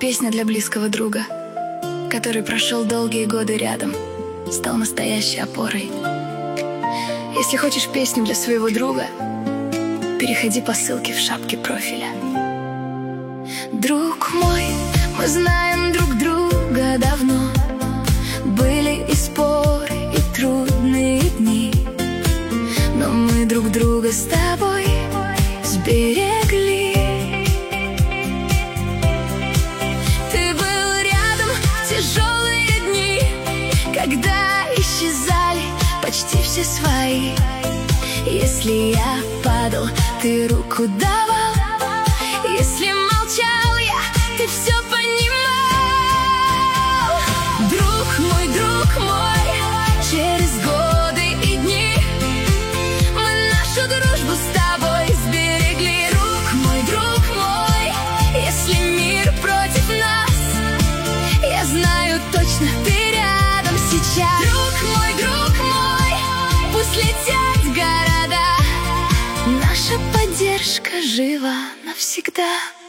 песня для близкого друга, который прошел долгие годы рядом, стал настоящей опорой. Если хочешь песню для своего друга, переходи по ссылке в шапке профиля. Друг мой, мы знаем друг друга давно. Были и споры, и трудные дни, но мы друг друга с тобой сберегли. Ты был рядом в тяжелые дни, когда исчезали почти все свои. Если я падал, ты руку давал. Если молчал я, ты все понимал. Друг мой, через годы и дни мы нашу дружбу с тобой сберегли. Друг мой, если мир против нас, я знаю точно, ты рядом сейчас. Друг мой, пусть летят города, наша поддержка жива навсегда.